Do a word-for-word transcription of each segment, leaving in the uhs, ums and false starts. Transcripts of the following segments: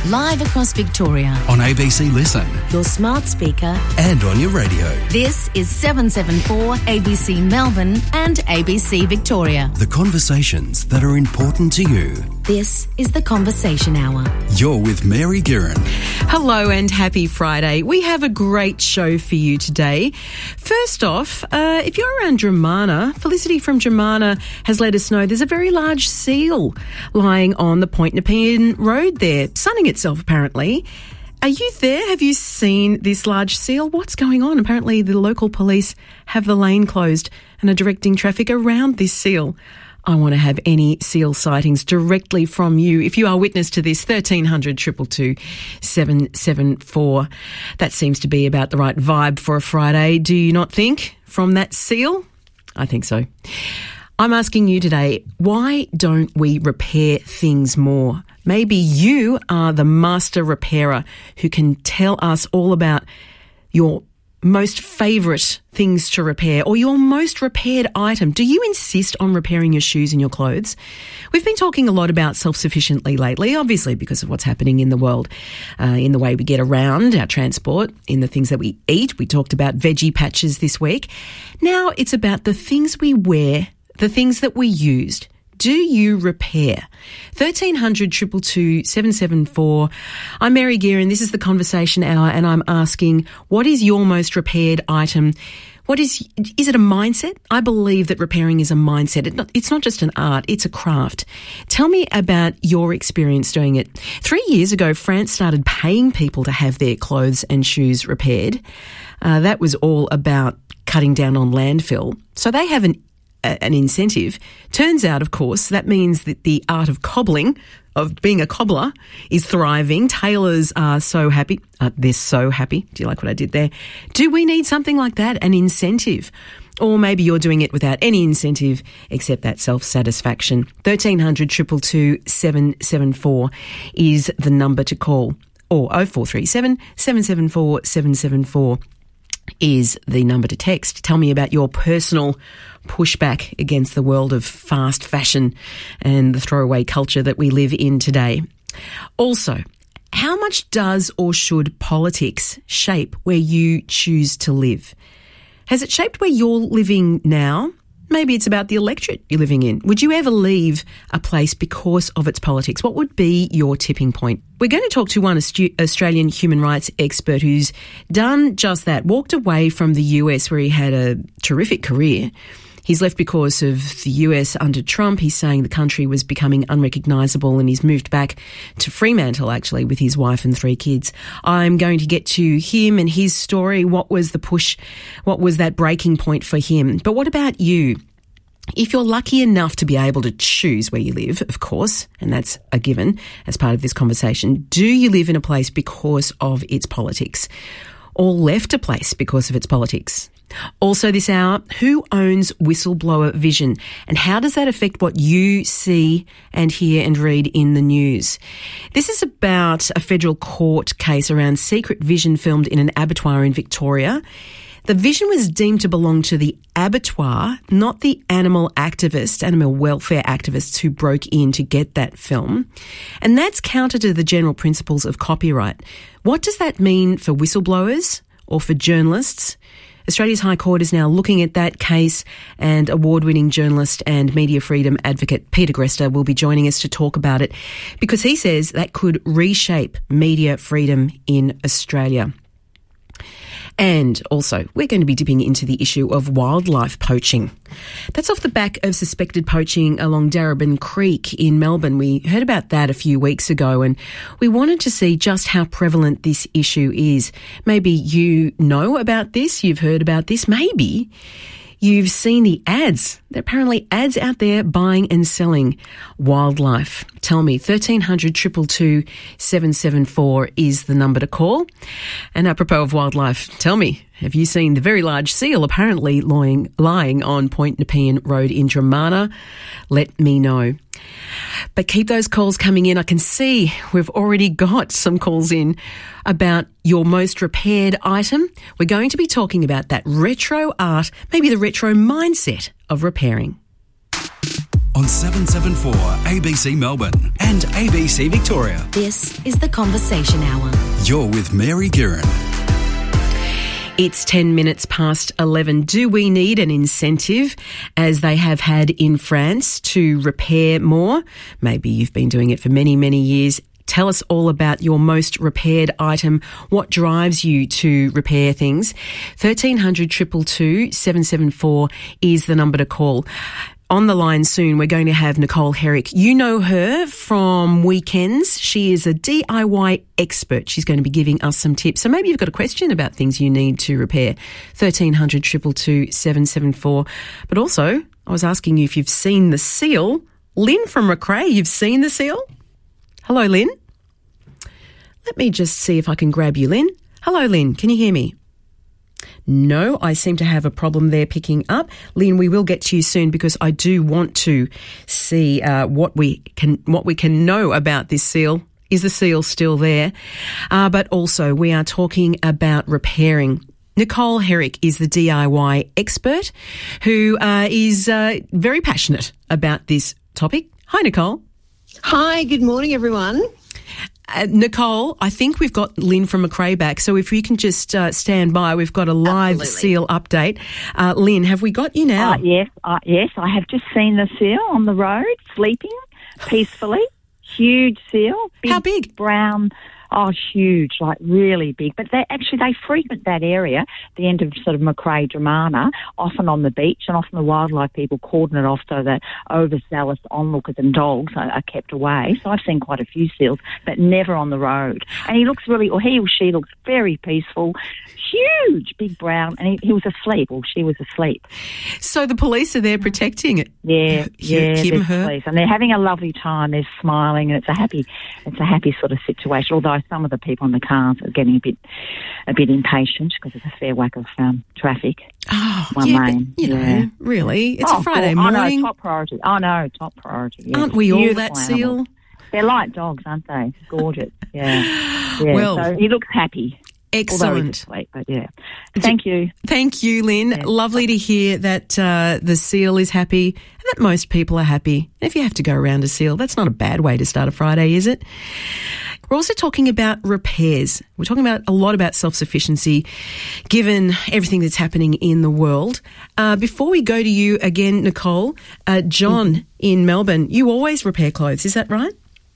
live across Victoria. On A B C Listen. Your smart speaker. And on your radio. This is seven seven four A B C Melbourne and A B C Victoria. The conversations that are important to you. This is The Conversation Hour. You're with Mary Guerin. Hello and happy Friday. We have a great show for you today. First off, uh, if you're around Dromana, Felicity from Dromana has let us know there's a very large seal lying on the Point Nepean Road there, sunning itself apparently. Are you there? Have you seen this large seal? What's going on? Apparently the local police have the lane closed and are directing traffic around this seal. I want to have any seal sightings directly from you. If you are witness to this, thirteen hundred, two two two, seven seven four. That seems to be about the right vibe for a Friday, do you not think, from that seal? I think so. I'm asking you today, why don't we repair things more? Maybe you are the master repairer who can tell us all about your most favourite things to repair or your most repaired item. Do you insist on repairing your shoes and your clothes? We've been talking a lot about self-sufficiently lately, obviously because of what's happening in the world, uh, in the way we get around, our transport, in the things that we eat. We talked about veggie patches this week. Now it's about the things we wear, the things that we used. Do you repair? thirteen hundred, two two two, seven seven four. I'm Mary Guerin. This is The Conversation Hour, and I'm asking, what is your most repaired item? What is, is it a mindset? I believe that repairing is a mindset. It not, it's not just an art, it's a craft. Tell me about your experience doing it. Three years ago, France started paying people to have their clothes and shoes repaired. Uh, that was all about cutting down on landfill. So they have an an incentive. Turns out, of course, that means that the art of cobbling, of being a cobbler, is thriving. Tailors are so happy. Uh, they're so happy. Do you like what I did there? Do we need something like that, an incentive? Or maybe you're doing it without any incentive except that self-satisfaction. thirteen hundred, two two two, seven seven four is the number to call. Or oh four three seven, seven seven four, seven seven four is the number to text. Tell me about your personal pushback against the world of fast fashion and the throwaway culture that we live in today. Also, how much does or should politics shape where you choose to live? Has it shaped where you're living now? Maybe it's about the electorate you're living in. Would you ever leave a place because of its politics? What would be your tipping point? We're going to talk to one Australian human rights expert who's done just that, walked away from the U S where he had a terrific career. He's left because of the U S under Trump. He's saying the country was becoming unrecognisable and he's moved back to Fremantle, actually, with his wife and three kids. I'm going to get to him and his story. What was the push? What was that breaking point for him? But what about you? If you're lucky enough to be able to choose where you live, of course, and that's a given as part of this conversation, do you live in a place because of its politics or left a place because of its politics? Also this hour, who owns Whistleblower Vision and how does that affect what you see and hear and read in the news? This is about a federal court case around secret vision filmed in an abattoir in Victoria. The vision was deemed to belong to the abattoir, not the animal activists, animal welfare activists who broke in to get that film. And that's counter to the general principles of copyright. What does that mean for whistleblowers or for journalists? Australia's High Court is now looking at that case, and award-winning journalist and media freedom advocate Peter Greste will be joining us to talk about it because he says that could reshape media freedom in Australia. And also, we're going to be dipping into the issue of wildlife poaching. That's off the back of suspected poaching along Darebin Creek in Melbourne. We heard about that a few weeks ago and we wanted to see just how prevalent this issue is. Maybe you know about this, you've heard about this, maybe you've seen the ads. There are apparently ads out there buying and selling wildlife. Tell me, thirteen hundred, two two two, seven seven four is the number to call. And apropos of wildlife, tell me, have you seen the very large seal apparently lying, lying on Point Nepean Road in Dromana? Let me know. But keep those calls coming in. I can see we've already got some calls in about your most repaired item. We're going to be talking about that retro art, maybe the retro mindset of repairing. on seven seven four A B C Melbourne and A B C Victoria. This is the Conversation Hour. You're with Mary Guerin. It's ten minutes past eleven. Do we need an incentive, as they have had in France, to repair more? Maybe you've been doing it for many, many years. Tell us all about your most repaired item. What drives you to repair things? thirteen hundred, two two two, seven seven four is the number to call. On the line soon, we're going to have Nicole Herrick. You know her from Weekends. She is a D I Y expert. She's going to be giving us some tips. So maybe you've got a question about things you need to repair. thirteen hundred, two two two, seven seven four. But also, I was asking you if you've seen the seal. Lynn from Macrae, you've seen the seal? Hello, Lynn. Let me just see if I can grab you, Lynn. Hello, Lynn. Can you hear me? No, I seem to have a problem there picking up. Lynn, we will get to you soon because I do want to see uh, what we can what we can know about this seal. Is the seal still there? Uh, but also, we are talking about repairing. Nicole Herrick is the D I Y expert who uh, is uh, very passionate about this topic. Hi, Nicole. Hi, good morning, everyone. Uh, Nicole, I think we've got Lynn from Macrae back, so if we can just uh, stand by, we've got a live Absolutely. seal update. Uh, Lynn, have we got you now? Uh, yes, uh, yes, I have just seen the seal on the road, sleeping peacefully. Huge seal. Big, How big? Brown. Oh, huge, like really big. But they actually, they frequent that area, the end of sort of Macrae, Dramana, often on the beach, and often the wildlife people cordon it off so that overzealous onlookers and dogs are, are kept away. So I've seen quite a few seals, but never on the road. And he looks really, or he or she looks very peaceful, huge, big brown, and he, he was asleep, or she was asleep. So the police are there protecting it? Yeah, yeah, Him, there's her? police, and they're having a lovely time. They're smiling, and it's a happy, it's a happy sort of situation. Although some of the people in the cars are getting a bit, a bit impatient because there's a fair whack of um, traffic. Oh, One yeah, lane, but, you yeah. know, really, it's oh, a Friday cool. morning. Oh no, top priority. Oh no, top priority. Yeah. Aren't we all Beautiful that animals. seal? They're like dogs, aren't they? Gorgeous. Yeah. yeah. Well, so he looks happy. Although he's Excellent. asleep, but yeah. Thank you. Thank you, Lynn. Yeah. Lovely to hear that uh, the seal is happy and that most people are happy. If you have to go around a seal, that's not a bad way to start a Friday, is it? We're also talking about repairs. We're talking about a lot about self-sufficiency, given everything that's happening in the world. Uh, before we go to you again, Nicole, uh, John mm-hmm. in Melbourne, you always repair clothes, is that right?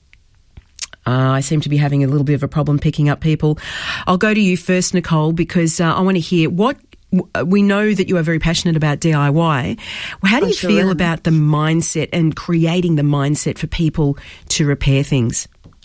Uh, I seem to be having a little bit of a problem picking up people. I'll go to you first, Nicole, because uh, I want to hear what we know that you are very passionate about D I Y. How do you sure feel am. about the mindset and creating the mindset for people to repair things?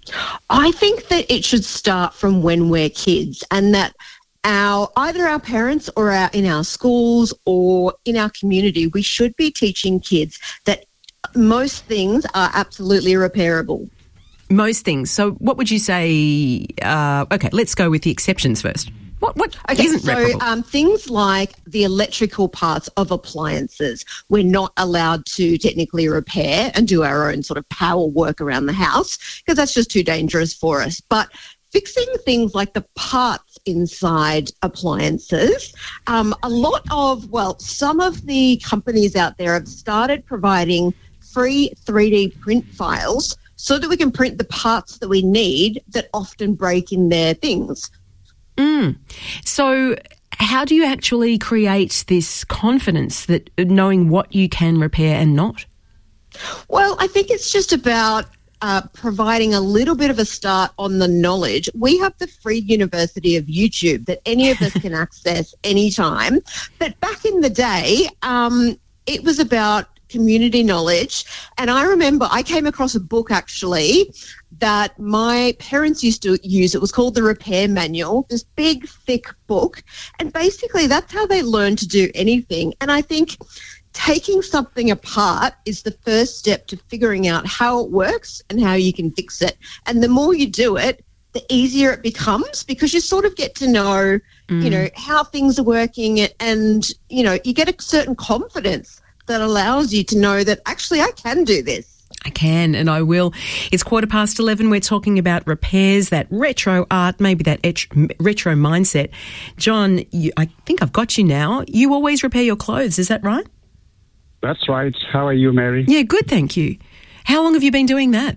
I think that it should start from when we're kids, and that our either our parents or our, in our schools or in our community, we should be teaching kids that most things are absolutely repairable. Most things. So what would you say? Uh, okay, let's go with the exceptions first. What, what Okay, isn't so reparable? um, things like the electrical parts of appliances, we're not allowed to technically repair and do our own sort of power work around the house because that's just too dangerous for us. But fixing things like the parts inside appliances, um, a lot of, well, some of the companies out there have started providing free three D print files so that we can print the parts that we need that often break in their things. Mm. So how do you actually create this confidence that knowing what you can repair and not? Well, I think it's just about uh, providing a little bit of a start on the knowledge. We have the free University of YouTube that any of us can access anytime. But back in the day, um, it was about community knowledge. And I remember I came across a book actually that my parents used to use. It was called the Repair Manual, this big, thick book. And basically that's how they learn to do anything. And I think taking something apart is the first step to figuring out how it works and how you can fix it. And the more you do it, the easier it becomes because you sort of get to know, mm. you know, how things are working and, you know, you get a certain confidence that allows you to know that actually I can do this. I can and I will. It's quarter past eleven. We're talking about repairs, that retro art, maybe that et- retro mindset. John, you, I think I've got you now. You always repair your clothes, is that right? That's right. How are you, Mary? Yeah, good, thank you. How long have you been doing that?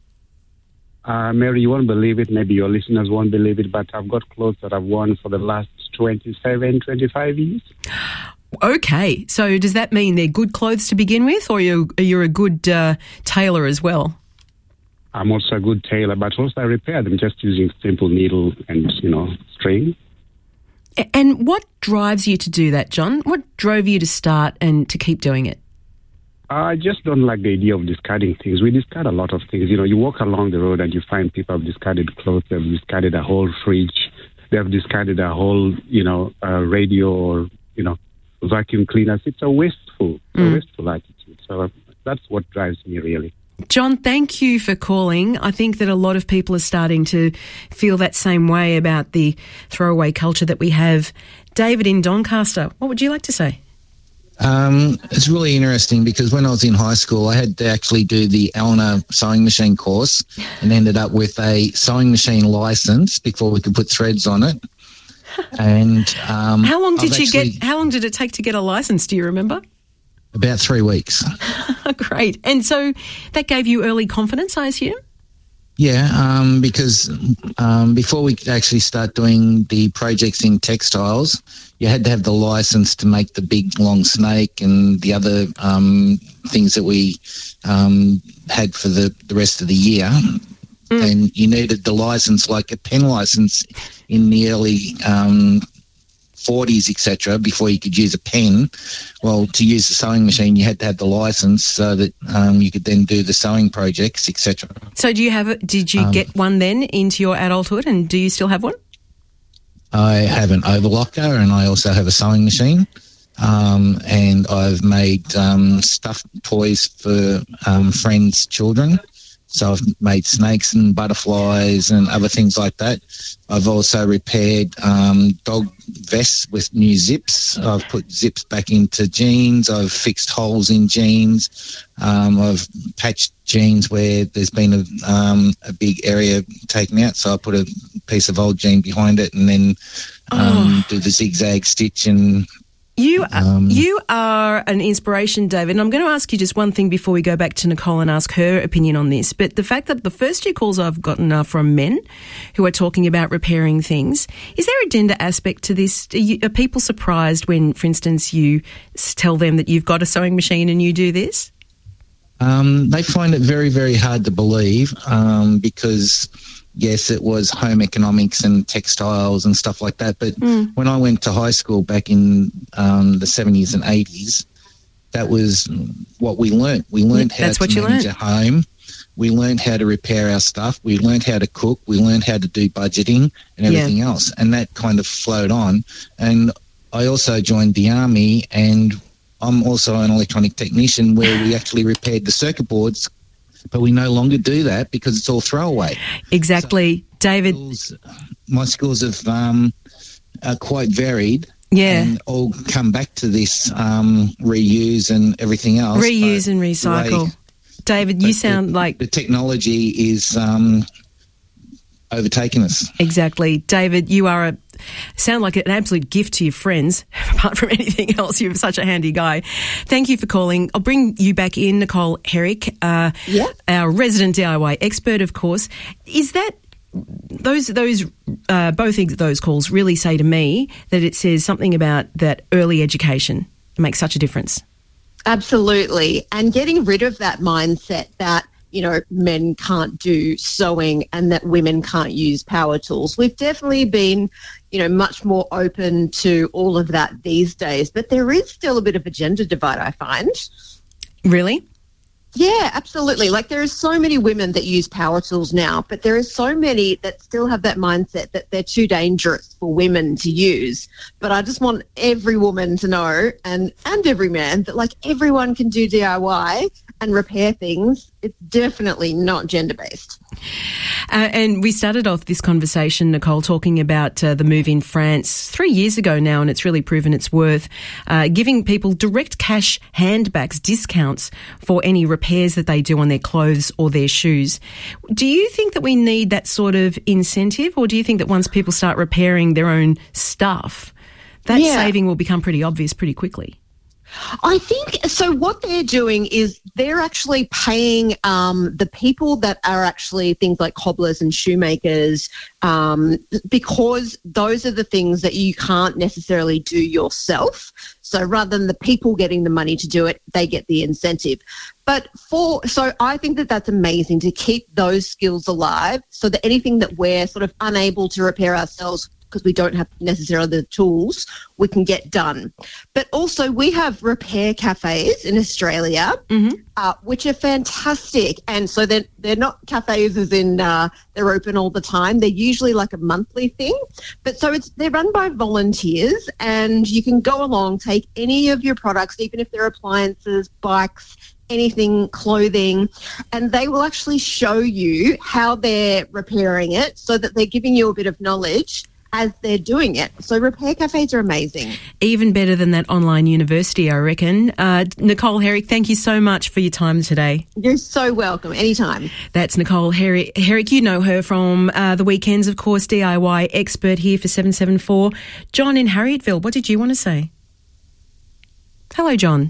Uh, Mary, you won't believe it. Maybe your listeners won't believe it, but I've got clothes that I've worn for the last twenty-seven, twenty-five years. Okay, so does that mean they're good clothes to begin with, or you're, you're a good uh, tailor as well? I'm also a good tailor, but also I repair them just using simple needle and, you know, string. And what drives you to do that, John? What drove you to start and to keep doing it? I just don't like the idea of discarding things. We discard a lot of things. You know, you walk along the road and you find people have discarded clothes, they've discarded a whole fridge, they've discarded a whole, you know, uh, radio or, you know, vacuum cleaners. It's a wasteful, mm. a wasteful attitude. So that's what drives me, really. John, thank you for calling. I think that a lot of people are starting to feel that same way about the throwaway culture that we have. David in Doncaster, what would you like to say? Um, it's really interesting because when I was in high school, I had to actually do the Eleanor sewing machine course and ended up with a sewing machine license before we could put threads on it. And um, how long did I've you actually, get? How long did it take to get a license? Do you remember? About three weeks. Great. And so that gave you early confidence, I assume? Yeah, um, because um, before we could actually start doing the projects in textiles, you had to have the license to make the big long snake and the other um, things that we um, had for the, the rest of the year. Mm. And you needed the license, like a pen license in the early um, forties, et cetera, before you could use a pen. Well, to use the sewing machine, you had to have the license so that um, you could then do the sewing projects, et cetera. So do you have it? Did you um, get one then into your adulthood, and do you still have one? I have an overlocker, and I also have a sewing machine. Um, and I've made um, stuffed toys for um, friends' children. So I've made snakes and butterflies and other things like that. I've also repaired um, dog vests with new zips. I've put zips back into jeans. I've fixed holes in jeans. Um, I've patched jeans where there's been a, um, a big area taken out. So I put a piece of old jean behind it and then um, oh. do the zigzag stitch and... You are, um, you are an inspiration, David, and I'm going to ask you just one thing before we go back to Nicole and ask her opinion on this. But the fact that the first two calls I've gotten are from men who are talking about repairing things, is there a gender aspect to this? Are, you, are people surprised when, for instance, you tell them that you've got a sewing machine and you do this? Um, they find it very, very hard to believe um, because... Yes, it was home economics and textiles and stuff like that. But mm. when I went to high school back in um, the seventies and eighties, that was what we learnt. We learnt how That's to what manage you a home. We learnt how to repair our stuff. We learnt how to cook. We learnt how to do budgeting and everything yeah. else. And that kind of flowed on. And I also joined the Army, and I'm also an electronic technician where we actually repaired the circuit boards. But we no longer do that because it's all throwaway. Exactly. So David. Skills, my skills have um, are quite varied. Yeah. And all come back to this um, reuse and everything else. Reuse and recycle. Way, David, you sound the, like... The technology is um, overtaking us. Exactly. David, you are a... sound like an absolute gift to your friends. Apart from anything else, you're such a handy guy. Thank you for calling. I'll bring you back in, Nicole Herrick, uh, yeah. our resident D I Y expert, of course. Is that those those uh, both of those calls really say to me that it says something about that early education makes such a difference? Absolutely, and getting rid of that mindset that, you know, men can't do sewing and that women can't use power tools. We've definitely been, you know, much more open to all of that these days, but there is still a bit of a gender divide, I find. Really? Yeah, absolutely. Like, there are so many women that use power tools now, but there are so many that still have that mindset that they're too dangerous for women to use. But I just want every woman to know, and, and every man, that, like, everyone can do D I Y and repair things. It's definitely not gender-based. Uh, and we started off this conversation, Nicole, talking about uh, the move in France three years ago now, and it's really proven its worth, uh, giving people direct cash handbacks, discounts for any repairs that they do on their clothes or their shoes. Do you think that we need that sort of incentive, or do you think that once people start repairing their own stuff, that yeah. saving will become pretty obvious pretty quickly? I think so. What they're doing is they're actually paying um, the people that are actually things like cobblers and shoemakers, um, because those are the things that you can't necessarily do yourself. So rather than the people getting the money to do it, they get the incentive. But for so I think that that's amazing to keep those skills alive, so that anything that we're sort of unable to repair ourselves because we don't have necessarily the tools, we can get done. But also we have repair cafes in Australia, mm-hmm. uh, which are fantastic. And so they're, they're not cafes as in uh, they're open all the time. They're usually like a monthly thing. But so it's they're run by volunteers, and you can go along, take any of your products, even if they're appliances, bikes, anything, clothing, and they will actually show you how they're repairing it, so that they're giving you a bit of knowledge as they're doing it. So repair cafes are amazing. Even better than that online university, I reckon. Uh, Nicole Herrick, thank you so much for your time today. You're so welcome. Anytime. That's Nicole Herrick. Herrick, you know her from uh, the weekends, of course, D I Y expert here for seven seven four. John in Harrietville, what did you want to say? Hello, John.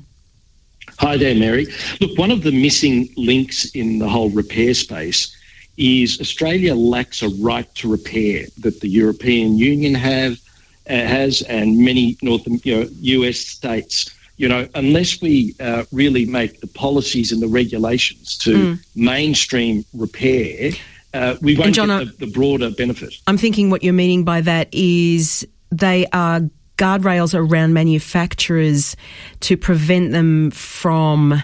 Hi there, Mary. Look, one of the missing links in the whole repair space is Australia lacks a right to repair that the European Union have uh, has and many North you know, U S states. You know, unless we uh, really make the policies and the regulations to mm. mainstream repair, uh, we won't John, get the, the broader benefit. I'm thinking what you're meaning by that is they are guardrails around manufacturers to prevent them from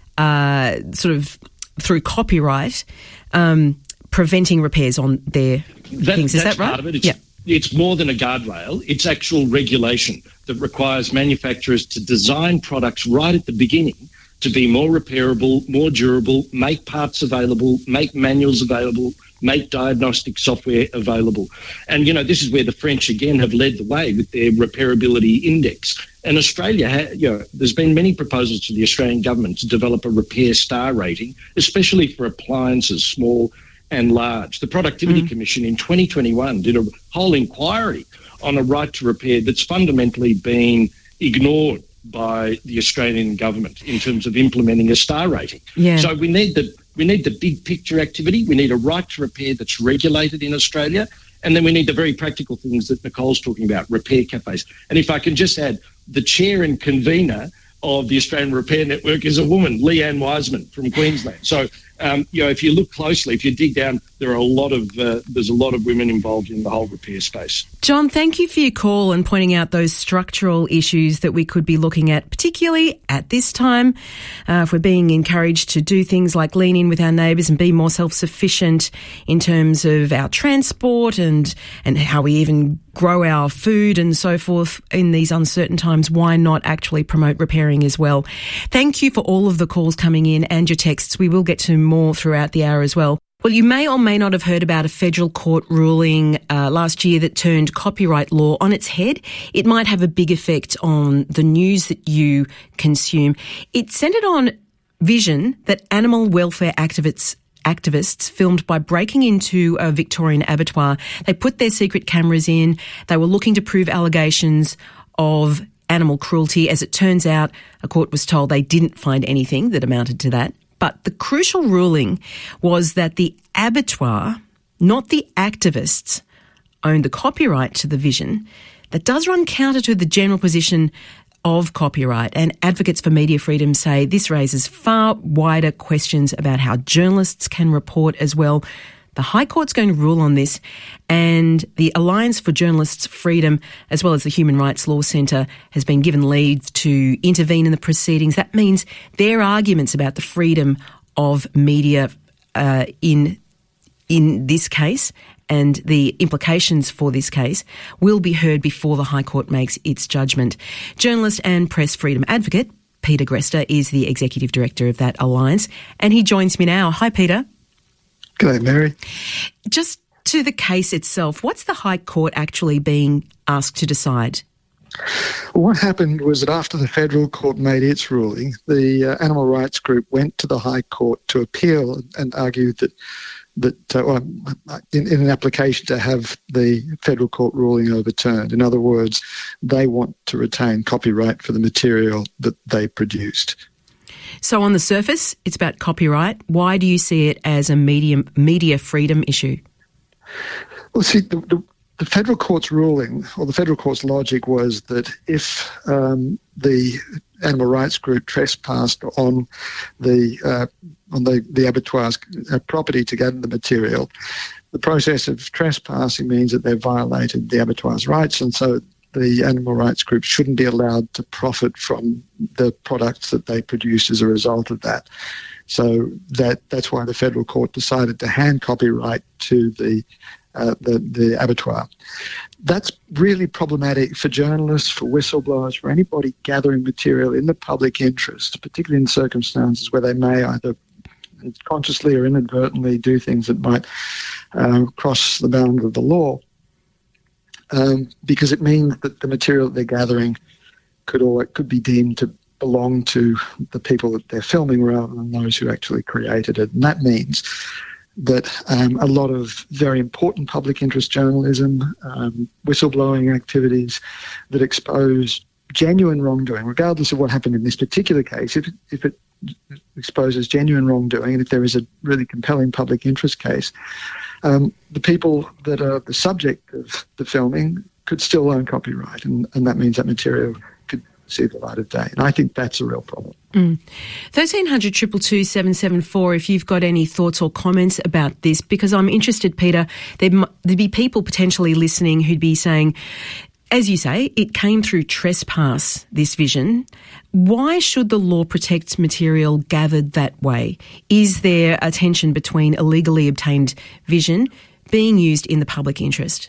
uh, sort of through copyright um, preventing repairs on their that, things. Is that right? Part of it. It's, yeah. It's more than a guardrail. It's actual regulation that requires manufacturers to design products right at the beginning to be more repairable, more durable, make parts available, make manuals available, make diagnostic software available. And, you know, this is where the French, again, have led the way with their repairability index. And Australia, ha- you know, there's been many proposals to the Australian government to develop a repair star rating, especially for appliances, small and large. The Productivity mm. Commission in twenty twenty-one did a whole inquiry on a right to repair that's fundamentally been ignored by the Australian government in terms of implementing a star rating. Yeah. So we need the we need the big picture activity. We need a right to repair that's regulated in Australia. And then we need the very practical things that Nicole's talking about, repair cafes. And if I can just add, the chair and convener of the Australian Repair Network is a woman, Leanne Wiseman from Queensland. So, um, you know, if you look closely, if you dig down, there are a lot of uh, there's a lot of women involved in the whole repair space. John, thank you for your call and pointing out those structural issues that we could be looking at, particularly at this time. Uh, if we're being encouraged to do things like lean in with our neighbours and be more self-sufficient in terms of our transport and, and how we even grow our food and so forth in these uncertain times, why not actually promote repairing as well? Thank you for all of the calls coming in and your texts. We will get to more throughout the hour as well. Well, you may or may not have heard about a federal court ruling uh, last year that turned copyright law on its head. It might have a big effect on the news that you consume. It centred on vision that animal welfare activists activists filmed by breaking into a Victorian abattoir. They put their secret cameras in. They were looking to prove allegations of animal cruelty. As it turns out, a court was told they didn't find anything that amounted to that. But the crucial ruling was that the abattoir, not the activists, owned the copyright to the vision. That does run counter to the general position of copyright, and advocates for media freedom say this raises far wider questions about how journalists can report as well. The High Court's going to rule on this, and the Alliance for Journalists' Freedom, as well as the Human Rights Law Centre, has been given leave to intervene in the proceedings. That means their arguments about the freedom of media uh, in in this case and the implications for this case will be heard before the High Court makes its judgment. Journalist and press freedom advocate Peter Grester is the Executive Director of that alliance, and he joins me now. Hi, Peter. G'day, Mary. Just to the case itself, what's the High Court actually being asked to decide? Well, what happened was that after the federal court made its ruling, the uh, animal rights group went to the High Court to appeal and argued that that uh, in, in an application to have the federal court ruling overturned. In other words, they want to retain copyright for the material that they produced. So on the surface, it's about copyright. Why do you see it as a media, media freedom issue? Well, see, the, the, the federal court's ruling, or the federal court's logic, was that if um, the animal rights group trespassed on the uh, on the, the abattoir's uh, property to gather the material, the process of trespassing means that they've violated the abattoir's rights, and so the animal rights group shouldn't be allowed to profit from the products that they produce as a result of that. So that that's why the federal court decided to hand copyright to the uh, the, the abattoir. That's really problematic for journalists, for whistleblowers, for anybody gathering material in the public interest, particularly in circumstances where they may either consciously or inadvertently do things that might uh, cross the bounds of the law. Um, because it means that the material that they're gathering could all could be deemed to belong to the people that they're filming rather than those who actually created it. And that means that um, a lot of very important public interest journalism, um, whistleblowing activities that expose genuine wrongdoing, regardless of what happened in this particular case, if, if it exposes genuine wrongdoing and if there is a really compelling public interest case, Um, the people that are the subject of the filming could still own copyright, and, and that means that material could see the light of day. And I think that's a real problem. Mm. thirteen hundred, two two two, seven seven four if you've got any thoughts or comments about this, because I'm interested, Peter, there'd, there'd be people potentially listening who'd be saying, as you say, it came through trespass, this vision. Why should the law protect material gathered that way? Is there a tension between illegally obtained vision being used in the public interest?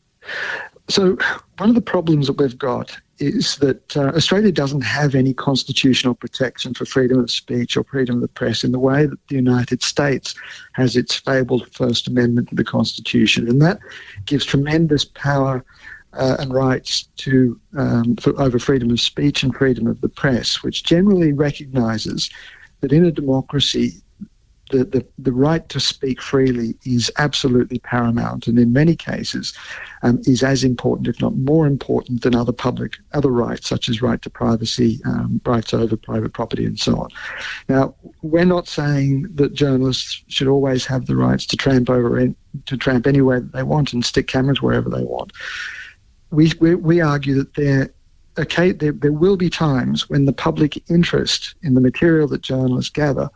So one of the problems that we've got is that uh, Australia doesn't have any constitutional protection for freedom of speech or freedom of the press in the way that the United States has its fabled First Amendment to the Constitution. And that gives tremendous power Uh, and rights to um, for, over freedom of speech and freedom of the press, which generally recognises that in a democracy, the, the, the right to speak freely is absolutely paramount, and in many cases um, is as important, if not more important, than other public other rights, such as right to privacy, um, rights over private property, and so on. Now, we're not saying that journalists should always have the rights to tramp over in, to tramp anywhere that they want and stick cameras wherever they want. We, we we argue that there, okay, there there will be times when the public interest in the material that journalists gather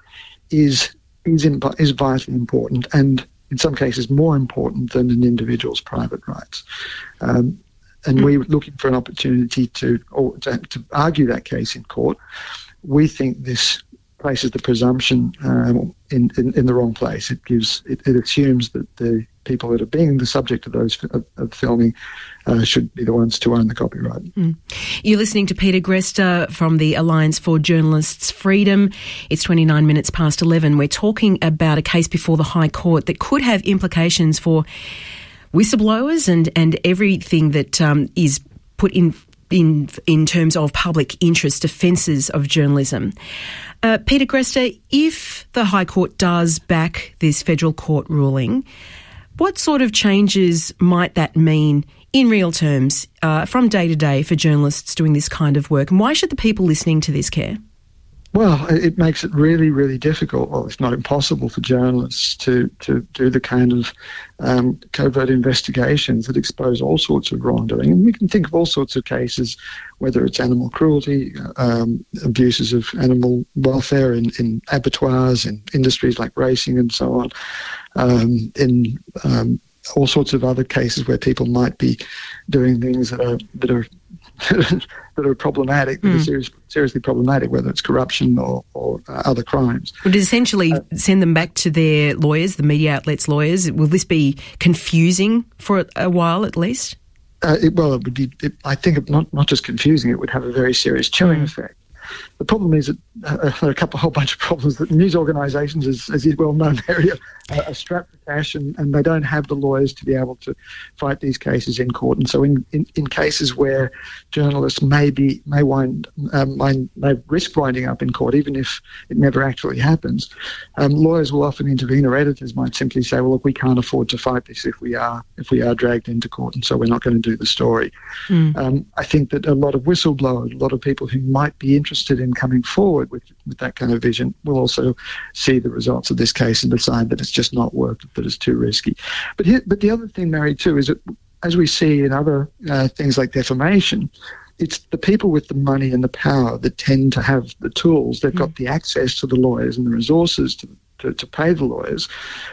is is in, is vitally important, and in some cases more important than an individual's private rights. Um, and mm. we're looking for an opportunity to or to, to argue that case in court. We think this places the presumption um, in, in in the wrong place. It gives it, it assumes that the people that are being the subject of those of, of filming uh, should be the ones to own the copyright. Mm. You're listening to Peter Greste from the Alliance for Journalists' Freedom. It's twenty-nine minutes past eleven. We're talking about a case before the High Court that could have implications for whistleblowers and, and everything that um, is put in in in terms of public interest defences of journalism. Uh, Peter Greste, if the High Court does back this federal court ruling, what sort of changes might that mean in real terms uh, from day to day for journalists doing this kind of work? And why should the people listening to this care? Well, it makes it really, really difficult, well, it's not impossible for journalists to, to do the kind of um, covert investigations that expose all sorts of wrongdoing. And we can think of all sorts of cases, whether it's animal cruelty, um, abuses of animal welfare in, in abattoirs, in industries like racing and so on, um, in um, all sorts of other cases where people might be doing things that are that are that are problematic, that mm. are serious, seriously problematic, whether it's corruption or, or uh, other crimes. Would it essentially uh, send them back to their lawyers, the media outlets' lawyers? Will this be confusing for a while at least? Uh, it, well, it would be. It, I think it, not not just confusing. It would have a very serious chilling mm. effect. The problem is that uh, there are a couple, a whole bunch of problems that news organisations, as, as is well known, area are, are strapped for cash, and, and they don't have the lawyers to be able to fight these cases in court. And so, in, in, in cases where journalists may be may wind um, may, may risk winding up in court, even if it never actually happens, um, lawyers will often intervene, or editors might simply say, "Well, look, we can't afford to fight this if we are if we are dragged into court, and so we're not going to do the story." Mm. Um, I think that a lot of whistleblowers, a lot of people who might be interested in coming forward with, with that kind of vision will also see the results of this case and decide that it's just not worth it, that it's too risky. But here, but the other thing, Mary, too, is that as we see in other uh, things like defamation, it's the people with the money and the power that tend to have the tools. They've mm. got the access to the lawyers and the resources to To, to pay the lawyers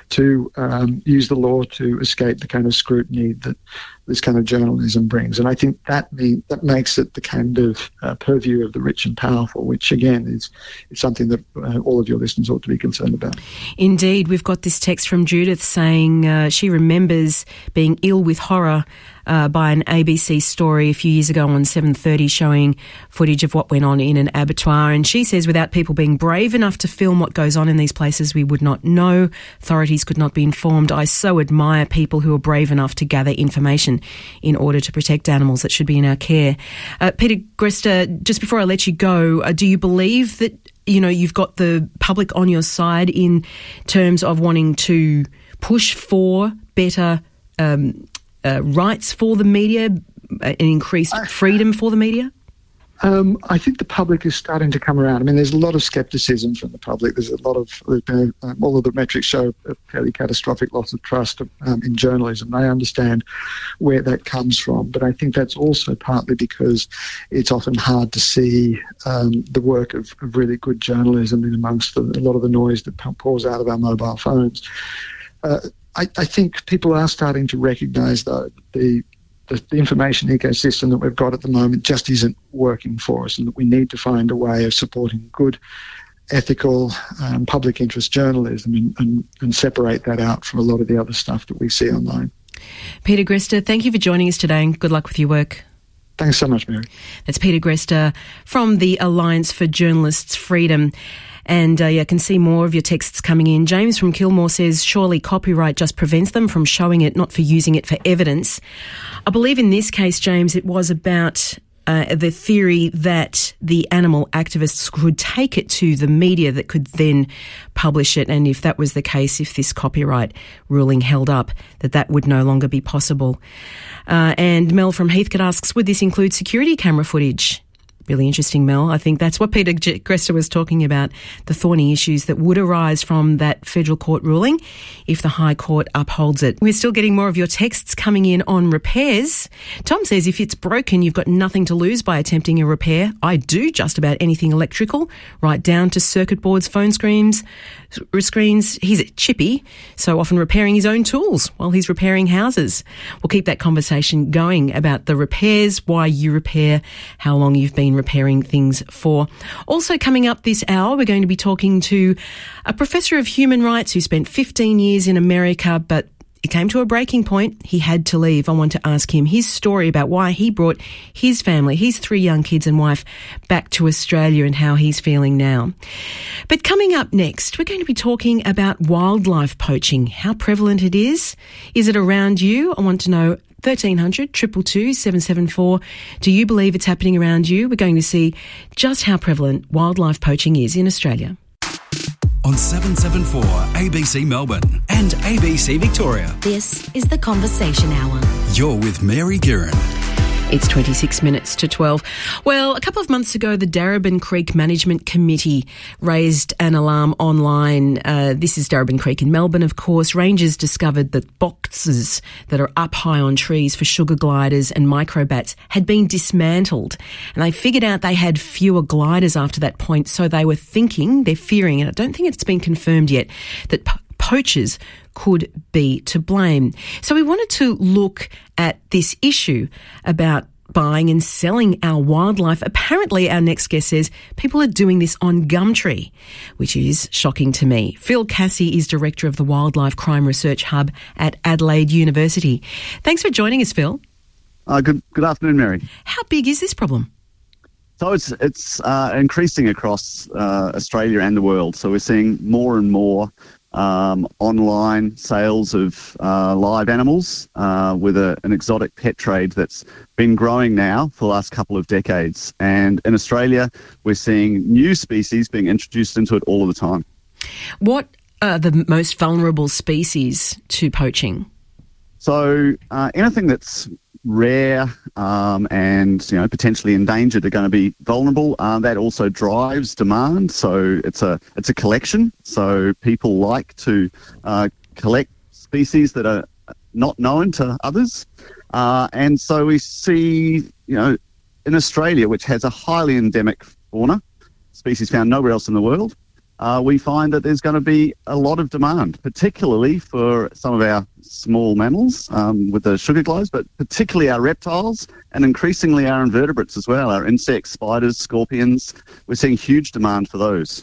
to um, use the law to escape the kind of scrutiny that this kind of journalism brings. And I think that mean, that makes it the kind of uh, purview of the rich and powerful, which again is, is something that uh, all of your listeners ought to be concerned about. Indeed. We've got this text from Judith saying uh, she remembers being ill with horror Uh, by an A B C story a few years ago on seven thirty showing footage of what went on in an abattoir. And she says without people being brave enough to film what goes on in these places, we would not know. Authorities could not be informed. I so admire people who are brave enough to gather information in order to protect animals that should be in our care. Uh, Peter Greste, just before I let you go, uh, do you believe that, you know, you've got the public on your side in terms of wanting to push for better um Uh, rights for the media, uh, and increased freedom for the media? Um, I think the public is starting to come around. I mean, there's a lot of scepticism from the public. There's a lot of, uh, um, all of the metrics show a fairly catastrophic loss of trust um, in journalism. They understand where that comes from, but I think that's also partly because it's often hard to see um, the work of, of really good journalism in amongst the, a lot of the noise that pours out of our mobile phones. Uh, I, I think people are starting to recognise, though, the, the the information ecosystem that we've got at the moment just isn't working for us, and that we need to find a way of supporting good, ethical, um, public interest journalism and, and, and separate that out from a lot of the other stuff that we see online. Peter Greste, thank you for joining us today, and good luck with your work. Thanks so much, Mary. That's Peter Greste from the Alliance for Journalists' Freedom. And uh, yeah, I can see more of your texts coming in. James from Kilmore says, surely copyright just prevents them from showing it, not for using it for evidence. I believe in this case, James, it was about uh, the theory that the animal activists could take it to the media that could then publish it. And if that was the case, if this copyright ruling held up, that that would no longer be possible. Uh, and Mel from Heathcote asks, would this include security camera footage? Really interesting, Mel. I think that's what Peter Greste was talking about, the thorny issues that would arise from that federal court ruling if the High Court upholds it. We're still getting more of your texts coming in on repairs. Tom says, if it's broken, you've got nothing to lose by attempting a repair. I do just about anything electrical, right down to circuit boards, phone screens, screens. He's a chippy, so often repairing his own tools while he's repairing houses. We'll keep that conversation going about the repairs, why you repair, how long you've been repairing things for. Also coming up this hour, we're going to be talking to a professor of human rights who spent fifteen years in America, but it came to a breaking point. He had to leave. I want to ask him his story about why he brought his family, his three young kids and wife, back to Australia and how he's feeling now. But coming up next, we're going to be talking about wildlife poaching, how prevalent it is. Is it around you? I want to know. thirteen hundred, two two two, seven seven four. Do you believe it's happening around you? We're going to see just how prevalent wildlife poaching is in Australia. On seven seven four A B C Melbourne and A B C Victoria. This is The Conversation Hour. You're with Mary Guerin. It's twenty-six minutes to twelve. Well, a couple of months ago, the Darebin Creek Management Committee raised an alarm online. Uh, this is Darebin Creek in Melbourne, of course. Rangers discovered that boxes that are up high on trees for sugar gliders and microbats had been dismantled. And they figured out they had fewer gliders after that point, so they were thinking, they're fearing, and I don't think it's been confirmed yet, that po- poachers could be to blame. So we wanted to look at this issue about buying and selling our wildlife. Apparently, our next guest says people are doing this on Gumtree, which is shocking to me. Phil Cassie is Director of the Wildlife Crime Research Hub at Adelaide University. Thanks for joining us, Phil. Uh, good, good afternoon, Mary. How big is this problem? So it's it's uh, increasing across uh, Australia and the world. So we're seeing more and more um, online sales of uh, live animals uh, with a, an exotic pet trade that's been growing now for the last couple of decades. And in Australia, we're seeing new species being introduced into it all of the time. What are the most vulnerable species to poaching? So uh, anything that's rare um, and, you know, potentially endangered are going to be vulnerable. Um, that also drives demand. So it's a it's a collection. So people like to uh, collect species that are not known to others. Uh, and so we see, you know, in Australia, which has a highly endemic fauna, species found nowhere else in the world, Uh, we find that there's going to be a lot of demand, particularly for some of our small mammals um, with the sugar glides, but particularly our reptiles and increasingly our invertebrates as well, our insects, spiders, scorpions. We're seeing huge demand for those.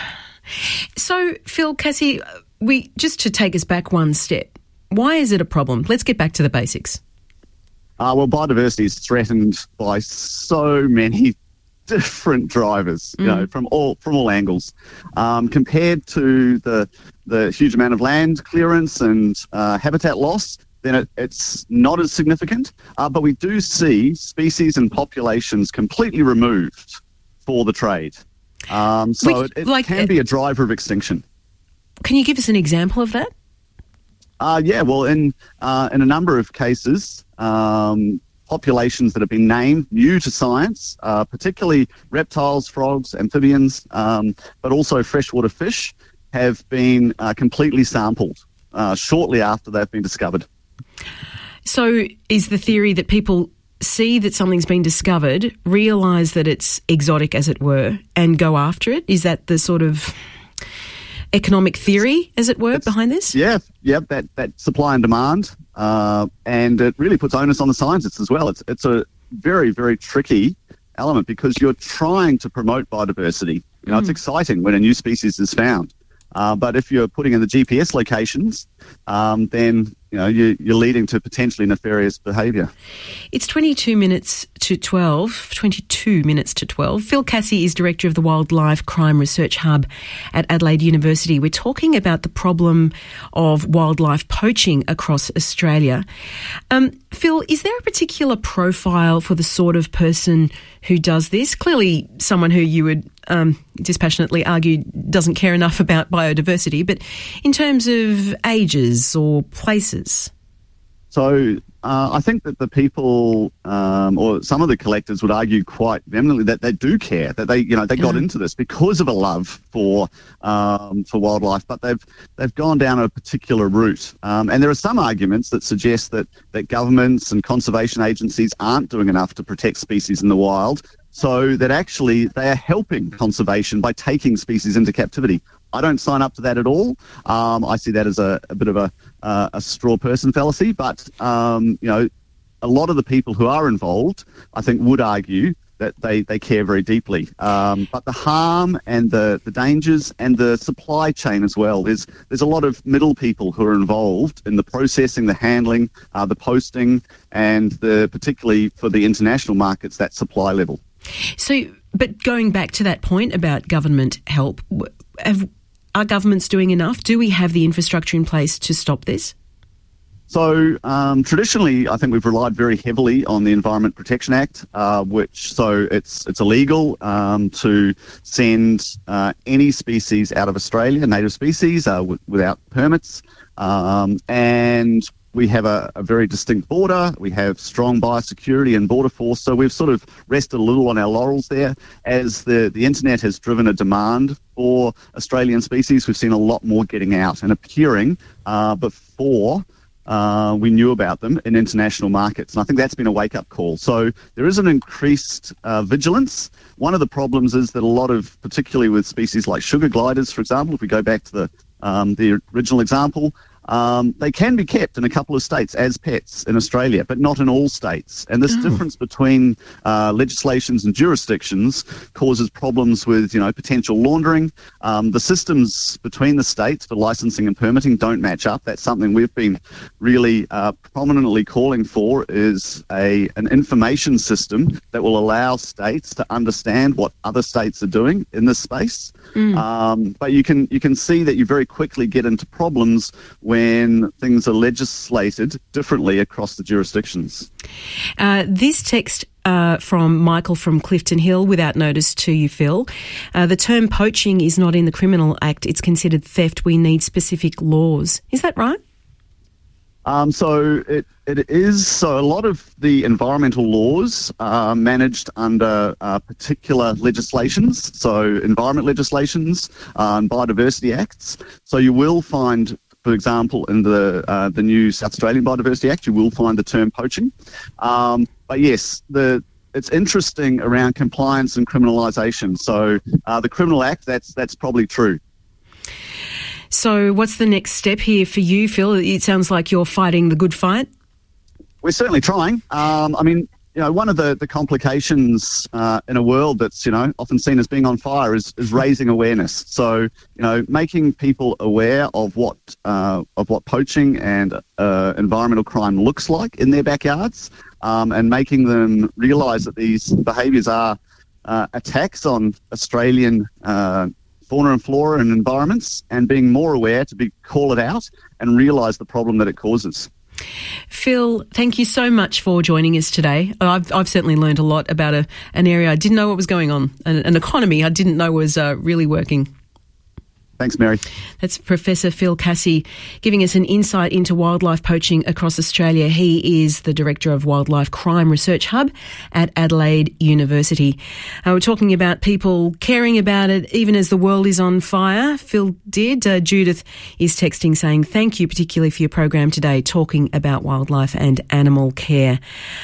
So, Phil, Cassie, we just to take us back one step, why is it a problem? Let's get back to the basics. Uh, well, biodiversity is threatened by so many different drivers, you know, mm. from all from all angles. Um, compared to the the huge amount of land clearance and uh, habitat loss, then it, it's not as significant. Uh, but we do see species and populations completely removed for the trade. Um, so we, it, it like, can be a driver of extinction. Can you give us an example of that? Uh, yeah, well, in uh, in a number of cases, um, populations that have been named new to science, uh, particularly reptiles, frogs, amphibians, um, but also freshwater fish, have been uh, completely sampled uh, shortly after they've been discovered. So is the theory that people see that something's been discovered, realise that it's exotic, as it were, and go after it? Is that the sort of economic theory, as it were, it's, behind this? Yeah, yeah, that, that supply and demand. Uh, and it really puts onus on the scientists as well. It's it's a very, very tricky element because you're trying to promote biodiversity. You know, mm. it's exciting when a new species is found. Uh, but if you're putting in the G P S locations, um, then you know you, you're leading to potentially nefarious behaviour. It's twenty-two minutes to twelve. twenty-two minutes to twelve. Phil Cassie is director of the Wildlife Crime Research Hub at Adelaide University. We're talking about the problem of wildlife poaching across Australia. Um, Phil, is there a particular profile for the sort of person who does this? Clearly, someone who you would um, dispassionately argue doesn't care enough about biodiversity, but in terms of ages or places? So uh, I think that the people um, or some of the collectors would argue quite vehemently that they do care, that they, you know, they got mm. into this because of a love for um, for wildlife, but they've they've gone down a particular route. Um, and there are some arguments that suggest that, that governments and conservation agencies aren't doing enough to protect species in the wild, so that actually they are helping conservation by taking species into captivity. I don't sign up to that at all. Um, I see that as a, a bit of a, uh, a straw person fallacy. But, um, you know, a lot of the people who are involved, I think, would argue that they, they care very deeply. Um, but the harm and the, the dangers and the supply chain as well, there's, there's a lot of middle people who are involved in the processing, the handling, uh, the posting, and the particularly for the international markets, that supply level. So, but going back to that point about government help, have, are governments doing enough? Do we have the infrastructure in place to stop this? So um, traditionally, I think we've relied very heavily on the Environment Protection Act, uh, which so it's it's illegal um, to send uh, any species out of Australia, native species, uh, w- without permits, um, and we have a, a very distinct border. We have strong biosecurity and border force. So we've sort of rested a little on our laurels there. As the, the internet has driven a demand for Australian species, we've seen a lot more getting out and appearing uh, before uh, we knew about them in international markets. And I think that's been a wake-up call. So there is an increased uh, vigilance. One of the problems is that a lot of, particularly with species like sugar gliders, for example, if we go back to the, um, the original example, um, they can be kept in a couple of states as pets in Australia, but not in all states. And this Oh. difference between uh, legislations and jurisdictions causes problems with, you know, potential laundering. Um, the systems between the states for licensing and permitting don't match up. That's something we've been really uh, prominently calling for, is a an information system that will allow states to understand what other states are doing in this space. Mm. Um, but you can you can see that you very quickly get into problems when things are legislated differently across the jurisdictions. Uh, this text uh, from Michael from Clifton Hill, without notice to you, Phil. Uh, the term poaching is not in the Criminal Act. It's considered theft. We need specific laws. Is that right? Um, so it, it is, so a lot of the environmental laws are managed under uh, particular legislations, so environment legislations uh, and biodiversity acts. So you will find, for example, in the uh, the new South Australian Biodiversity Act, you will find the term poaching. Um, but yes, the it's interesting around compliance and criminalisation. So uh, the Criminal Act, that's that's probably true. So what's the next step here for you, Phil? It sounds like you're fighting the good fight. We're certainly trying. Um, I mean, you know, one of the, the complications uh, in a world that's, you know, often seen as being on fire is, is raising awareness. So, you know, making people aware of what uh, of what poaching and uh, environmental crime looks like in their backyards, um, and making them realise that these behaviours are uh, attacks on Australian uh fauna and flora and environments, and being more aware to be call it out and realise the problem that it causes. Phil, thank you so much for joining us today. I've, I've certainly learned a lot about a, an area I didn't know what was going on, an, an economy I didn't know was uh, really working. Thanks, Mary. That's Professor Phil Cassie giving us an insight into wildlife poaching across Australia. He is the Director of Wildlife Crime Research Hub at Adelaide University. Uh, we're talking about people caring about it even as the world is on fire. Phil did. Uh, Judith is texting saying, thank you particularly for your program today, talking about wildlife and animal care.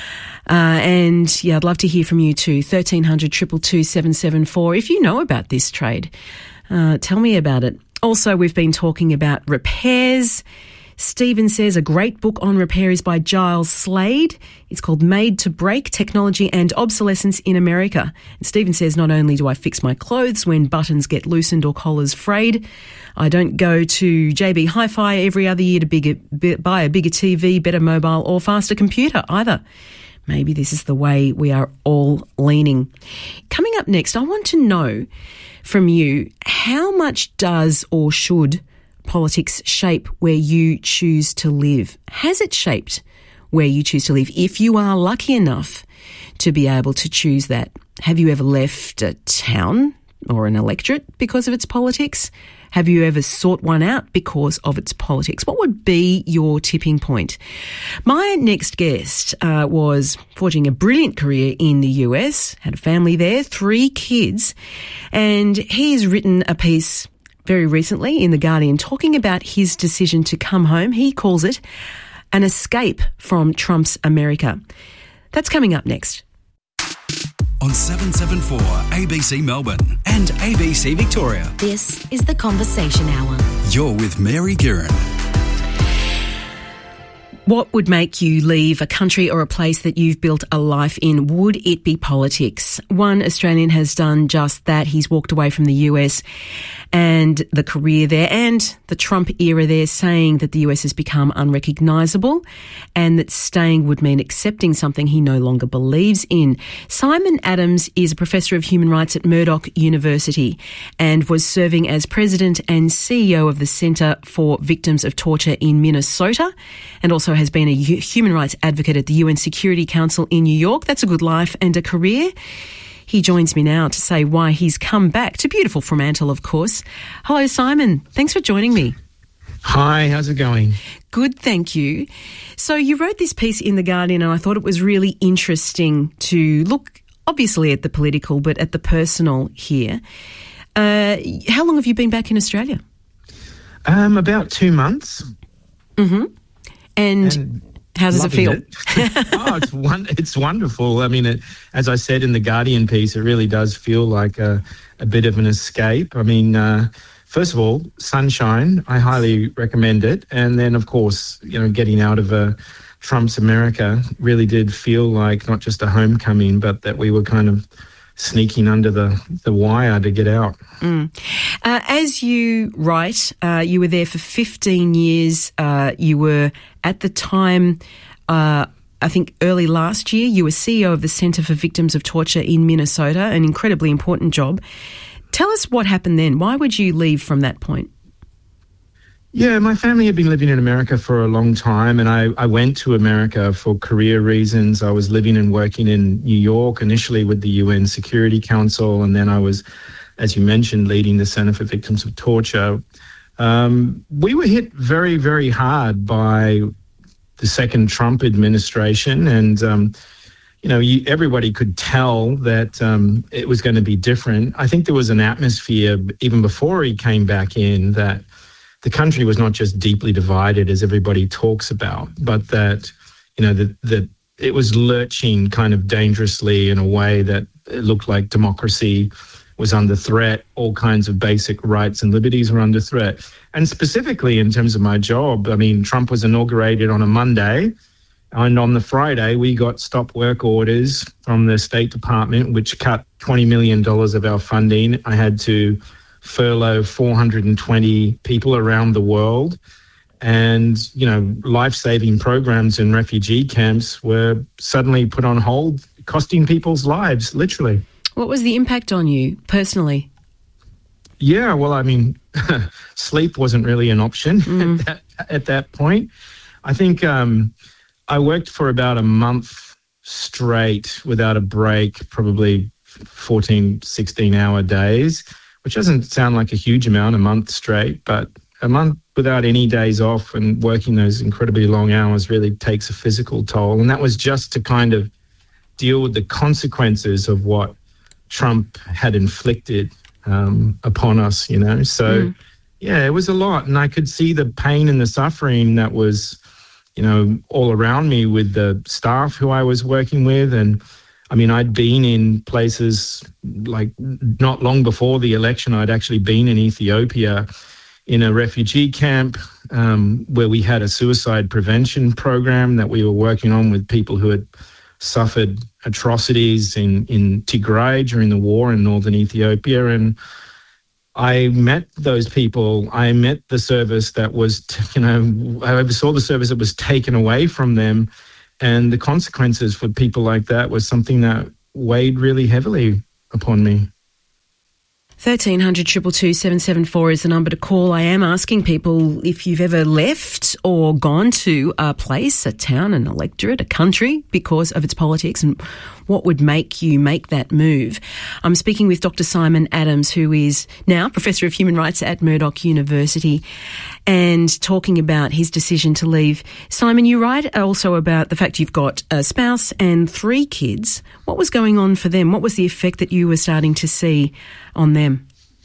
Uh, and yeah, I'd love to hear from you too. thirteen hundred, two two two, seven seven four. If you know about this trade, Uh, tell me about it. Also, we've been talking about repairs. Stephen says a great book on repair is by Giles Slade. It's called Made to Break, Technology and Obsolescence in America. And Stephen says, not only do I fix my clothes when buttons get loosened or collars frayed, I don't go to J B Hi-Fi every other year to bigger, buy a bigger T V, better mobile or faster computer either. Maybe this is the way we are all leaning. Coming up next, I want to know from you, how much does or should politics shape where you choose to live? Has it shaped where you choose to live? If you are lucky enough to be able to choose that, have you ever left a town or an electorate because of its politics? Have you ever sought one out because of its politics? What would be your tipping point? My next guest uh, was forging a brilliant career in the U S, had a family there, three kids, and he's written a piece very recently in The Guardian talking about his decision to come home. He calls it an escape from Trump's America. That's coming up next. On seven seventy-four A B C Melbourne and A B C Victoria. This is The Conversation Hour. You're with Mary Guerin. What would make you leave a country or a place that you've built a life in? Would it be politics? One Australian has done just that. He's walked away from the U S and the career there and the Trump era there, saying that the U S has become unrecognisable and that staying would mean accepting something he no longer believes in. Simon Adams is a professor of human rights at Murdoch University and was serving as president and C E O of the Centre for Victims of Torture in Minnesota, and also has been a human rights advocate at the U N Security Council in New York. That's a good life and a career. He joins me now to say why he's come back to beautiful Fremantle, of course. Hello, Simon. Thanks for joining me. Hi, how's it going? Good, thank you. So you wrote this piece in The Guardian and I thought it was really interesting to look obviously at the political but at the personal here. Uh, how long have you been back in Australia? Um, about two months. Mm-hmm. And, and how does it feel? It. oh, it's one, it's wonderful. I mean, it, as I said in the Guardian piece, it really does feel like a, a bit of an escape. I mean, uh, first of all, sunshine. I highly recommend it. And then, of course, you know, getting out of a Trump's America really did feel like not just a homecoming, but that we were kind of sneaking under the, the wire to get out. Mm. Uh, as you write, uh, you were there for fifteen years. Uh, you were, at the time, uh, I think early last year, you were C E O of the Centre for Victims of Torture in Minnesota, an incredibly important job. Tell us what happened then. Why would you leave from that point? Yeah, my family had been living in America for a long time, and I, I went to America for career reasons. I was living and working in New York, initially with the U N Security Council, and then I was, as you mentioned, leading the Centre for Victims of Torture. Um, we were hit very, very hard by the second Trump administration, and um, you know, you, everybody could tell that um, it was going to be different. I think there was an atmosphere even before he came back in that the country was not just deeply divided as everybody talks about, but that, you know, that that it was lurching kind of dangerously in a way that it looked like democracy was under threat. All kinds of basic rights and liberties were under threat. And specifically in terms of my job, I mean, Trump was inaugurated on a Monday, and on the Friday we got stop work orders from the State Department, which cut twenty million dollars of our funding. I had to furlough four hundred twenty people around the world, and, you know, life-saving programs in refugee camps were suddenly put on hold, costing people's lives, literally. What was the impact on you personally? Yeah, well, I mean, sleep wasn't really an option mm. at, that, at that point. I think um, I worked for about a month straight without a break, probably fourteen, sixteen-hour days, which doesn't sound like a huge amount, a month straight, but a month without any days off and working those incredibly long hours really takes a physical toll. And that was just to kind of deal with the consequences of what Trump had inflicted um, upon us, you know. So, mm. yeah, it was a lot. And I could see the pain and the suffering that was, you know, all around me with the staff who I was working with. And I mean, I'd been in places like not long before the election. I'd actually been in Ethiopia in a refugee camp um, where we had a suicide prevention program that we were working on with people who had suffered atrocities in, in Tigray during the war in northern Ethiopia. And I met those people. I met the service that was, you know, I oversaw the service that was taken away from them. And the consequences for people like that was something that weighed really heavily upon me. thirteen hundred, two two two, seven seven four is the number to call. I am asking people if you've ever left or gone to a place, a town, an electorate, a country because of its politics, and what would make you make that move. I'm speaking with Doctor Simon Adams, who is now Professor of Human Rights at Murdoch University, and talking about his decision to leave. Simon, you write also about the fact you've got a spouse and three kids. What was going on for them? What was the effect that you were starting to see on them?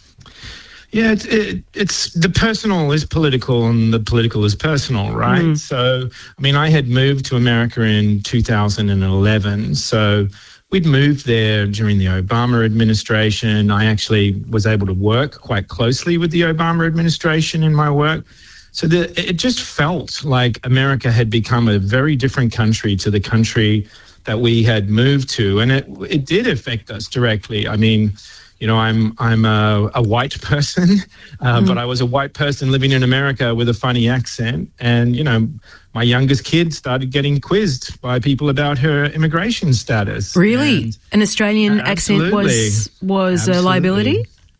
Yeah, it's, it, it's the personal is political and the political is personal, right? Mm. So, I mean, I had moved to America in two thousand eleven. So we'd moved there during the Obama administration. I actually was able to work quite closely with the Obama administration in my work. So the, it just felt like America had become a very different country to the country that we had moved to. And it, it did affect us directly. I mean, you know, I'm I'm a, a white person, uh, mm. but I was a white person living in America with a funny accent. And, you know, my youngest kid started getting quizzed by people about her immigration status. Really? And, An Australian uh, accent was was a liability?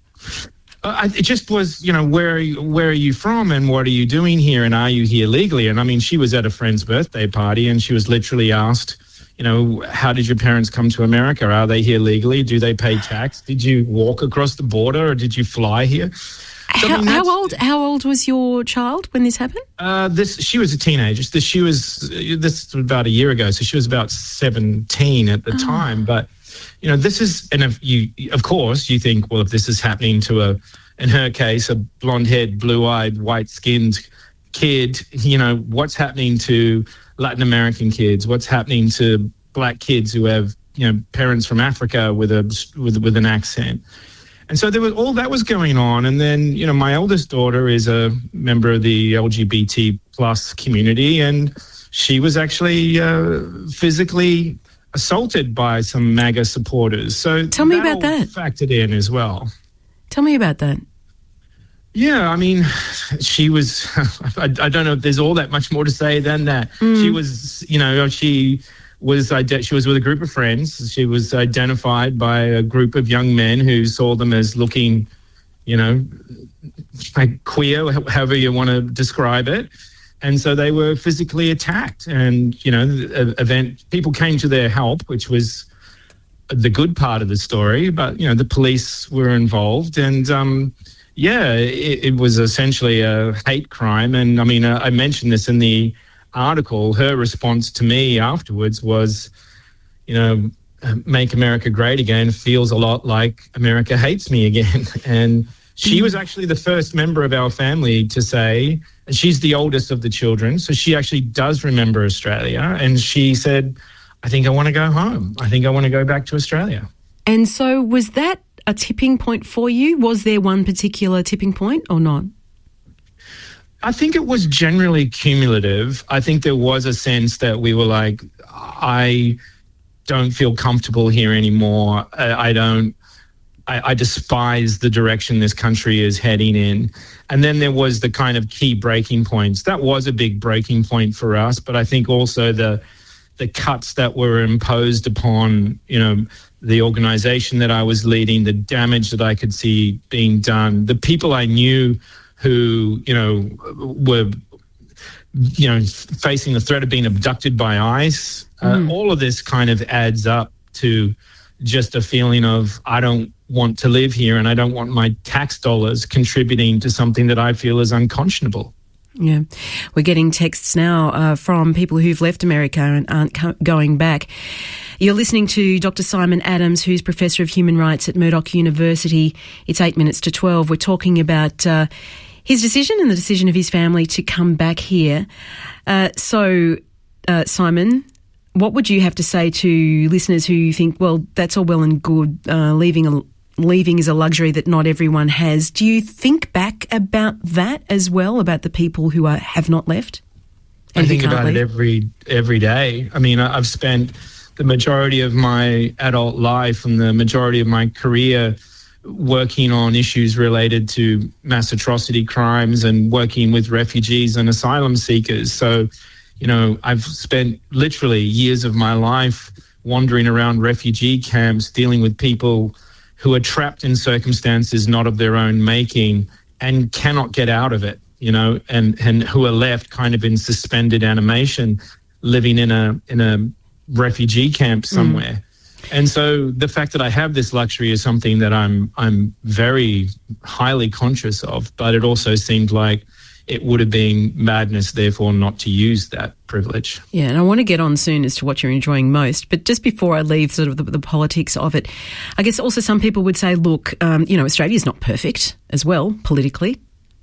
Uh, it just was, you know, where are you, where are you from and what are you doing here and are you here legally? And I mean, she was at a friend's birthday party and she was literally asked, you know, how did your parents come to America? Are they here legally? Do they pay tax? Did you walk across the border or did you fly here? So, how, I mean, how old? How old was your child when this happened? Uh, this she was a teenager. This she was this was about a year ago, so she was about seventeen at the oh. time. But you know, this is, and if you, of course, you think, well, if this is happening to a, in her case, a blonde-haired, blue-eyed, white-skinned kid, you know, what's happening to Latin American kids? What's happening to black kids who have, you know, parents from Africa with a with with an accent? And so there was all that was going on. And then, you know, my eldest daughter is a member of the L G B T plus community, and she was actually uh, physically assaulted by some MAGA supporters. So tell me that about that. Factored in as well. Tell me about that. Yeah, I mean, she was, I, I don't know if there's all that much more to say than that. Mm. She was, you know, she was, she was with a group of friends. She was identified by a group of young men who saw them as looking, you know, like queer, however you want to describe it. And so they were physically attacked, and, you know, the event, people came to their help, which was the good part of the story, but, you know, the police were involved, and, um, yeah, it, it was essentially a hate crime. And I mean, uh, I mentioned this in the article. Her response to me afterwards was, you know, Make America Great Again feels a lot like America hates me again. And she was actually the first member of our family to say, and she's the oldest of the children, so she actually does remember Australia. And she said, I think I want to go home. I think I want to go back to Australia. And so was that a tipping point for you? Was there one particular tipping point or not? I think it was generally cumulative. I think there was a sense that we were like, I don't feel comfortable here anymore. I, I don't, I, I despise the direction this country is heading in. And then there was the kind of key breaking points. That was a big breaking point for us, but I think also the the cuts that were imposed upon, you know, the organisation that I was leading, the damage that I could see being done, the people I knew who, you know, were, you know, facing the threat of being abducted by ICE. Mm. Uh, all of this kind of adds up to just a feeling of, I don't want to live here, and I don't want my tax dollars contributing to something that I feel is unconscionable. Yeah. We're getting texts now uh, from people who've left America and aren't co- going back. You're listening to Doctor Simon Adams, who's Professor of Human Rights at Murdoch University. It's eight minutes to twelve. We're talking about uh, his decision and the decision of his family to come back here. Uh, so, uh, Simon, what would you have to say to listeners who think, well, that's all well and good, uh, leaving a Leaving is a luxury that not everyone has. Do you think back about that as well, about the people who are, have not left? I think about leave? it every every day. I mean, I've spent the majority of my adult life and the majority of my career working on issues related to mass atrocity crimes and working with refugees and asylum seekers. So, you know, I've spent literally years of my life wandering around refugee camps, dealing with people who are trapped in circumstances not of their own making and cannot get out of it, you know, and, and who are left kind of in suspended animation, living in a in a refugee camp somewhere. Mm. And so the fact that I have this luxury is something that I'm I'm very highly conscious of, but it also seemed like it would have been madness, therefore, not to use that privilege. Yeah, and I want to get on soon as to what you're enjoying most. But just before I leave sort of the, the politics of it, I guess also some people would say, look, um, you know, Australia's not perfect as well, politically.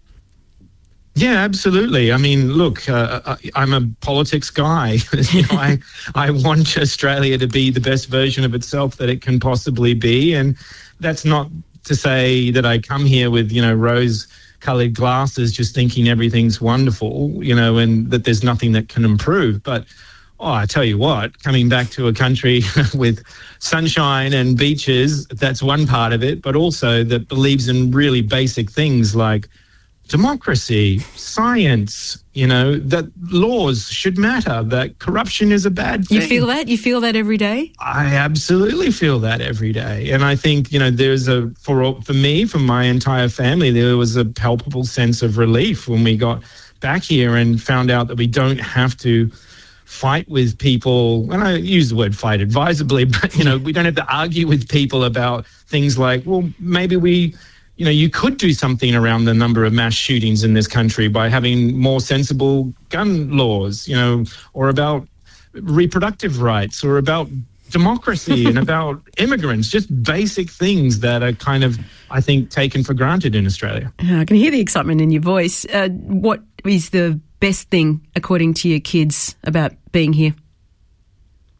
Yeah, absolutely. I mean, look, uh, I'm a politics guy. you know, I, I want Australia to be the best version of itself that it can possibly be. And that's not to say that I come here with, you know, rose coloured glasses just thinking everything's wonderful, you know, and that there's nothing that can improve. But, oh, I tell you what, coming back to a country with sunshine and beaches, that's one part of it, but also that believes in really basic things like democracy, science, you know, that laws should matter, that corruption is a bad thing. You feel that? You feel that every day? I absolutely feel that every day. And I think, you know, there's a, for for me, for my entire family, there was a palpable sense of relief when we got back here and found out that we don't have to fight with people, and I use the word fight advisably, but, you know, we don't have to argue with people about things like, well, maybe we... You know, you could do something around the number of mass shootings in this country by having more sensible gun laws, you know, or about reproductive rights or about democracy and about immigrants, just basic things that are kind of, I think, taken for granted in Australia. I can hear the excitement in your voice. Uh, what is the best thing, according to your kids, about being here?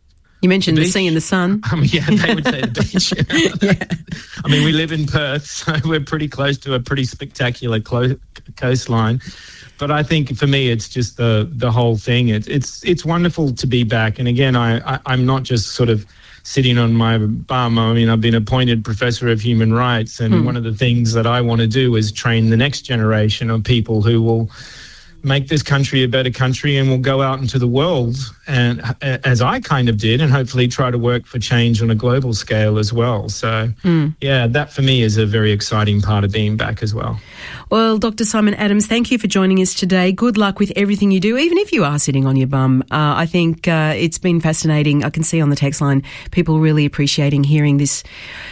You mentioned the, the beach? sea and the sun. Um, yeah, they would say the beach. Yeah. I mean, we live in Perth, so we're pretty close to a pretty spectacular clo- coastline. But I think for me, it's just the the whole thing. It's it's it's wonderful to be back. And again, I, I I'm not just sort of sitting on my bum. I mean, I've been appointed Professor of Human Rights, and hmm. one of the things that I want to do is train the next generation of people who will make this country a better country and will go out into the world, and as I kind of did, and hopefully try to work for change on a global scale as well. So, mm. yeah, that for me is a very exciting part of being back as well. Well, Doctor Simon Adams, thank you for joining us today. Good luck with everything you do, even if you are sitting on your bum. Uh, I think uh, it's been fascinating. I can see on the text line people really appreciating hearing this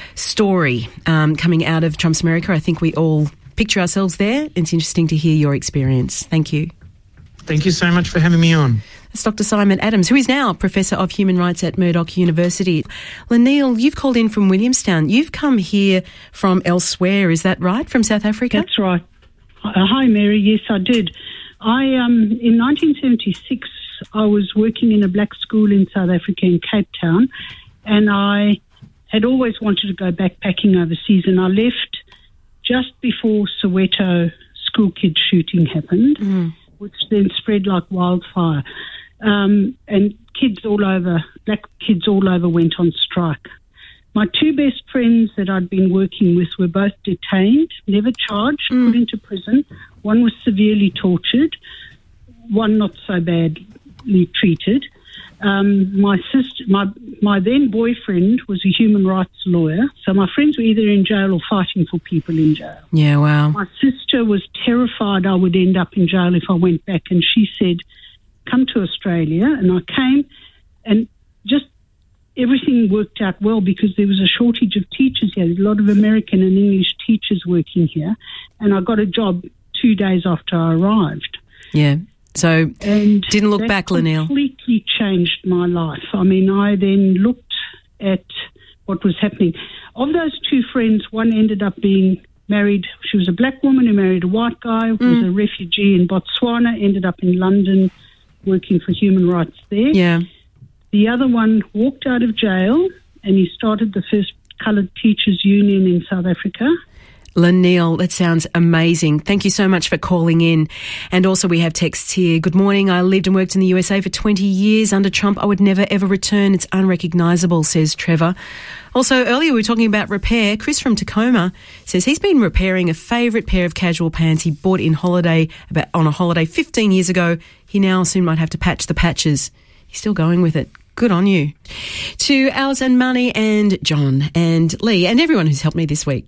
story um, coming out of Trump's America. I think we all picture ourselves there. It's interesting to hear your experience. Thank you. Thank you so much for having me on. That's Doctor Simon Adams, who is now Professor of Human Rights at Murdoch University. Lanil, you've called in from Williamstown. You've come here from elsewhere, is that right, from South Africa? That's right. Uh, hi, Mary. Yes, I did. I um, in nineteen seventy-six, I was working in a black school in South Africa in Cape Town, and I had always wanted to go backpacking overseas, and I left just before Soweto school kid shooting happened, mm. which then spread like wildfire. Um, and kids all over, black kids all over went on strike. My two best friends that I'd been working with were both detained, never charged, mm. put into prison. One was severely tortured, one not so badly treated. Um, my sister, my my then boyfriend was a human rights lawyer, so my friends were either in jail or fighting for people in jail. Yeah, wow. My sister was terrified I would end up in jail if I went back, and she said, "Come to Australia," and I came, and just everything worked out well because there was a shortage of teachers here. There's a lot of American and English teachers working here, and I got a job two days after I arrived. Yeah. So, and didn't look back, Lanil. Completely changed my life. I mean, I then looked at what was happening. Of those two friends, one ended up being married. She was a black woman who married a white guy, mm. was a refugee in Botswana, ended up in London working for human rights there. Yeah. The other one walked out of jail, and he started the first coloured teachers union in South Africa. Lanil, that sounds amazing. Thank you so much for calling in. And also we have texts here. Good morning. I lived and worked in the U S A for twenty years. Under Trump, I would never, ever return. It's unrecognisable, says Trevor. Also, earlier we were talking about repair. Chris from Tacoma says he's been repairing a favourite pair of casual pants he bought in holiday about on a holiday fifteen years ago. He now soon might have to patch the patches. He's still going with it. Good on you. To Alice and Marnie and John and Lee and everyone who's helped me this week.